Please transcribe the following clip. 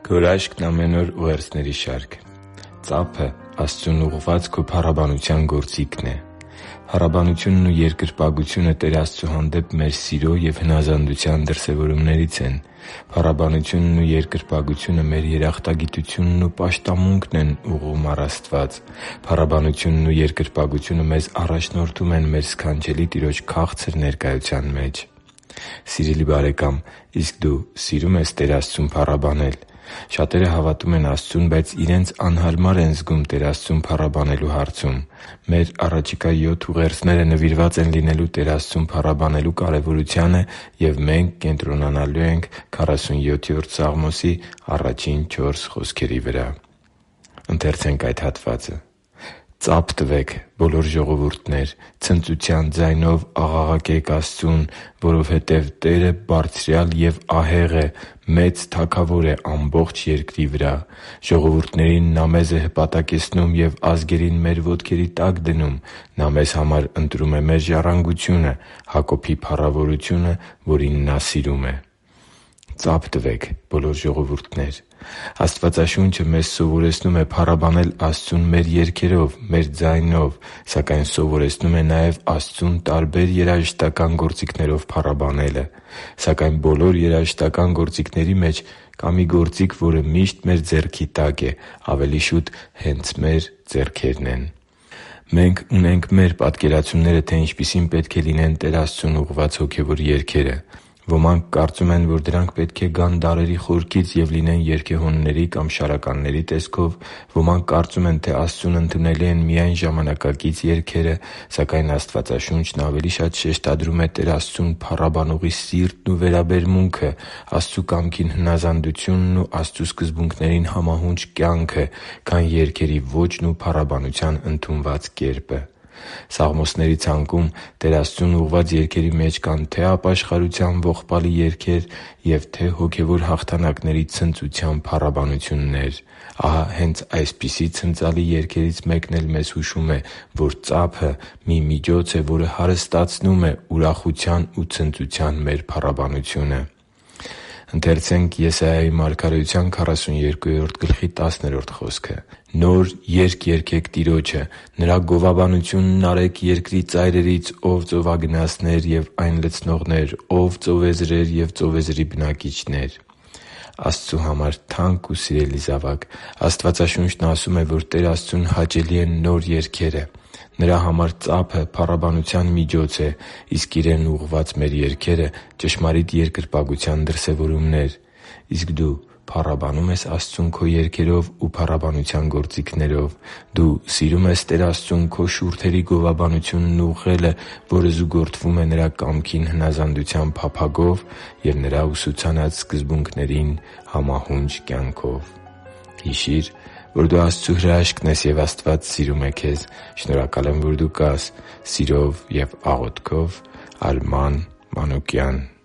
Գորաշկն ամեն օր ուղերձների շարք։ Ծափը Աստծուն ուղղված քո փառաբանության գործիքն է։ Փառաբանությունն ու երկրպագությունը Տեր Աստծու հանդեպ մեր սիրո և հնազանդության դրսևորումներից են։ Փառաբանությունն ու երկրպագությունը մեր երախտագիտությունն ու պաշտամունքն են ուղղում առ Աստված։ Փառաբանությունն ու երկրպագությունը մեզ առաջնորդում են մեր սքանչելի Տիրոջ քաղցր ներկայության մեջ։ Սիրելի՛ բարեկամ, իսկ դու սիրո՞ւմ ես Տեր Աստծուն փառաբանել։ Շատերը հավատում են Աստծուն, բայց իրենց անհարմար են զգում Տեր Աստծուն փառաբանելու հարցում։ Մեր առաջիկա 7 ուղերձները նվիրված են լինելու Տեր Աստծուն փառաբանելու կարևորությանը, և մենք կենտրոնանալու ենք 47-րդ Սաղմոսի առաջին 4 խոսքերի վրա։ «Ծափ տվեք, բոլոր ժողովուրդներ, ցնծության ձայնով աղաղակե՛ք Աստծուն, որովհետև Տերը բարձրյալ և ահեղ է, մեծ Թագավոր է ամբողջ երկրի վրա։ Ժողովուրդներին Նա մեզ է հպատակեցնում և ազգերին մեր ոտքերի տակ դնում։ Նա մեզ համար ընտրում է մեր ժառանգությունը, Հակոբի փառավորությունը, որին Նա սիրում է» (Սաղմոս 138․1-3)։ Ծափ տվեք, բոլոր ժողովուրդներ։ Աստվածաշունչը մեզ սովորեցնում է փառաբանել Աստծուն մեր երգերով, մեր ձայնով, սակայն սովորեցնում է նաև Աստծուն տարբեր երաժշտական գործիքներով փառաբանելը։ Սակայն բոլոր երաժշտական գործիքների մեջ կա մի գործիք, որը միշտ մեր ձեռքի տակ է, ավելի շուտ հենց մեր ձեռքերն են։ Մենք ունենք մեր պատկերացումները, թե ինչպիսին պետք է լինեն Տեր Աստծուն ուղղված հոգևոր երգերը։ Ոմանք կարծում են, որ դրանք պետք է գան դարերի խորքից և լինեն երգեհոնների կամ շարականների տեսքով։ Ոմանք կարծում են, թե Աստծուն ընդունելի են միայն ժամանակակից երգերը։ Սակայն Աստվածաշունչն ավելի շատ շեշտադրում է Տեր Աստծուն փառաբանողի սիրտն ու վերաբերմունքը, Աստծու կամքին հնազանդությունն ու Աստծու սկզբունքներին համահունչ կյանքը, քան երգերի ոճն ու փառաբանության ընդունված կերպը։ Սաղմոսների ցանկում Տեր Աստծուն ուղղված երգերի մեջ կան թե՛ ապաշխարության ողբալի երգեր և թե՛ հոգևոր հաղթանակների ցնծության փառաբանություններ։ Ահա հենց այսպիսի ցնծալի երգերից մեկն էլ մեզ հուշում է, որ ծափը մի միջոց է, որը հարստացնում է ուրախության ու ցնծության մեր փառաբանությունը։ «Նոր երգ երգեք Տիրոջը, Նրա գովաբանությունն արեք երկրի ծայրերից, ո՛վ ծովագնացներ և այն լցնողներ, ո՛վ ծովեզրեր և ծովեզրի բնակիչներ» (Եսայիա 41․10)։ Աստծու համար թանկ ու սիրելի՛ զավակ, Աստվածաշունչն ասում է, որ Տեր Աստծուն հաճելի են նոր երգերը։ Նրա համար ծափը փառաբանության միջոց է, իսկ Իրեն ուղղված մեր երգերը՝ ճշմարիտ երկրպագության դրսևորումներ։ Իսկ դու փառաբանո՞ւմ ես Աստծուն քո երգերով ու փառաբանության գործիքներով։ Դու սիրո՞ւմ ես Տեր Աստծուն քո շուրթերի գովաբանությունն ուղղելը, որը զուգորդվում է Նրա կամքին հնազանդության փափագով և Նրա ուսուցանած սկզբունքներին համահունչ կյանքով։ Հիշի՛ր, որ դու Աստծո հրաշքն ես, և Աստված սիրում է քեզ։ Շնորհակալ եմ, որ դու կա՛ս։ Սիրով և աղոթքով, Արման Մանուկյան։